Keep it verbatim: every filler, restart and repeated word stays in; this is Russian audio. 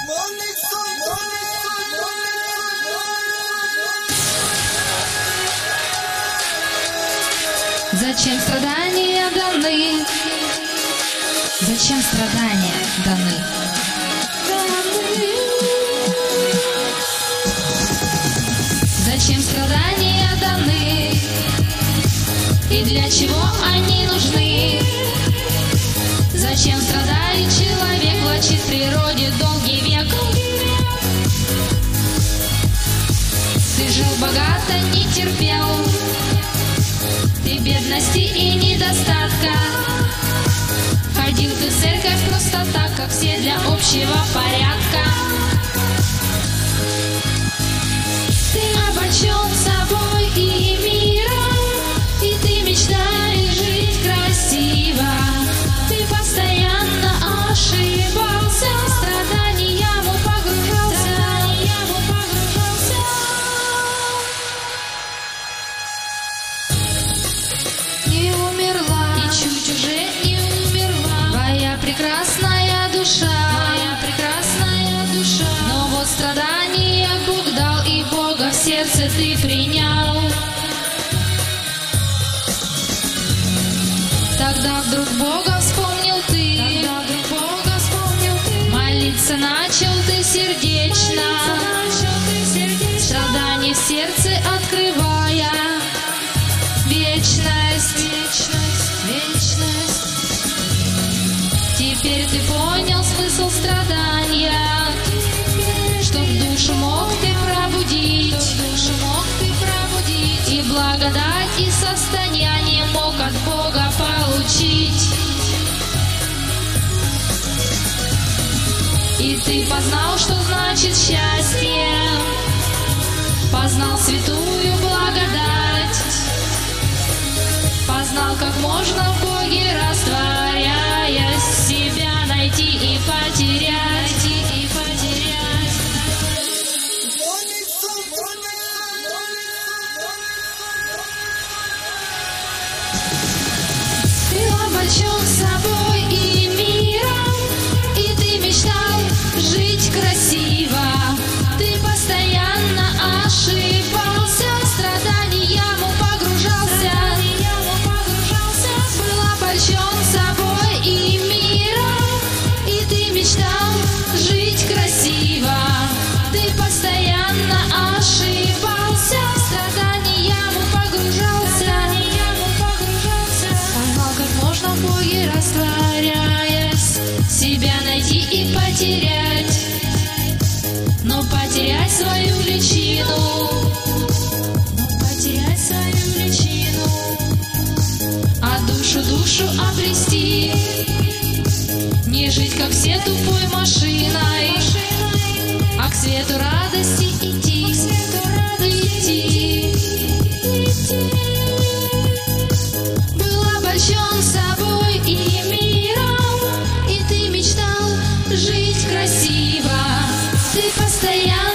Зачем страдания даны? Зачем страдания даны? Зачем страдания даны? И для чего они нужны? Зачем страдает человек, влачит природе долгий век? Ты жил богато, не терпел ты бедности и недостатка. Ходил ты в церковь просто так, как все, для общего порядка. Ты обольщен собой и миром, и ты мечтаешь жить красиво. Ты постоянно ошибался, в страдания ему погружался. Не умерла, и чуть уже не умерла твоя прекрасная душа, моя прекрасная душа. Но вот страдания Бог дал, и Бога в сердце ты принял. Тогда вдруг Бога вспомнил ты, Тогда вдруг Бога вспомнил ты. Молиться начал ты сердечно, страдания в сердце открывая. Вечность, вечность, вечность. Теперь ты понял смысл страдания, что в душу мог ты пробудить, душу мог ты пробудить, и благодать и состояние мог от Бога получить. И ты познал, что значит счастье, познал святую благодать, познал, как можно в Боге, растворяясь, себя найти и потерять, и потерять. Ты обольщен собой и миром, и ты мечтал жить красиво. Ты постоянно ошибался, в страдания ему погружался. Был обольщен собой и миром, и ты мечтал жить красиво. Ты постоянно ошибался, в страдания ему погружался. Познал, как можно в Боге, растворяясь, себя найти и потерять, но потерять свою личину, но потерять свою личину, а душу душу обрести, не жить как все тупой машиной, а к свету радости идти, идти, идти. Был обольщен собой и миром, и ты мечтал жить красиво. Ты постоянно